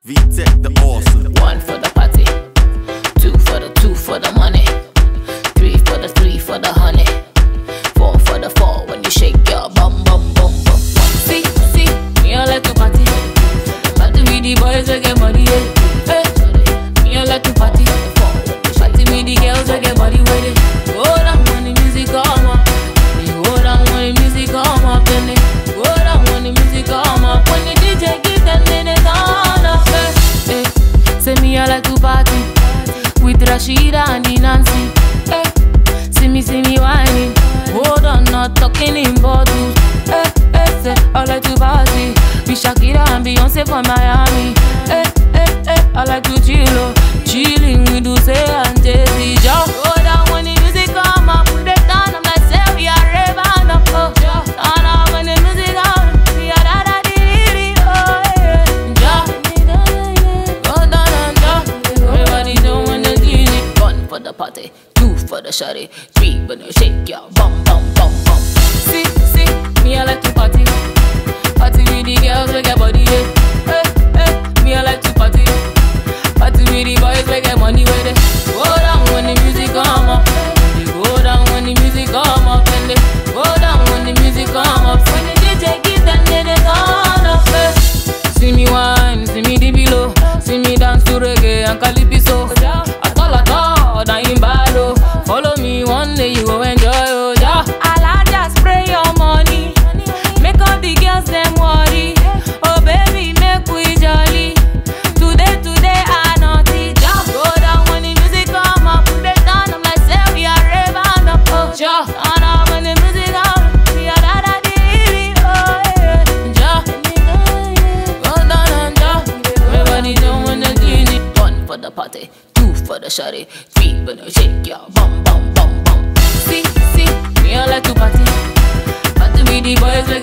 V-Tech the awesome. One for the party, two for the money, three for the honey, four for the four when you shake your bum bum bum bum. See, me I like to party, party with the boys that get money. Hey, me I like to party, party with the girls that get body with it. Go down when the music come up, go down when the music come up, then they go down when the music come up. When the DJ give them, then they turn up. Hey, say me I like to party with Rashida and the Nancy. Hey, see me whining. Hold on, not talking in bottles. Hey, say I like to party with Shakira and Beyonce from Miami. Hey, I like to chilling with Uze and Jay-Z. Just go down when the music come up, put it down. I'm like, say we are raving up. Oh, turn up when the music come. We are da-da-dee-dee. Oh, yeah. Just go down and just everybody doing the DJ. One for the party, two for the shawty, three when you shake your bum bum bum bum. See, me I like to party with the girls we get body. Hey, me I like to party with the boys we get money with it. Go down when the music come up, they go down when the music come up, and they go down when the music come up. When the DJ give them, then they turn up. Hey. See me wine, see me dip below, see me dance to reggae and calypso. At all, that ain't bad oh. Follow me one day, you go enjoy oh yeah. I'll just spray your money, make all the girls them worry. Oh baby, make we jolly. Today I naughty. Just go down when the music come up, put it down. I'm like, say we are raving up. Oh, just turn up when the music come. We are da-da-dee-dee. Oh yeah. Just go down and just everybody doing the DJ. One for the party, two for the shawty, three when you shake your bum bum bum bum. See, me I like to party with the boys.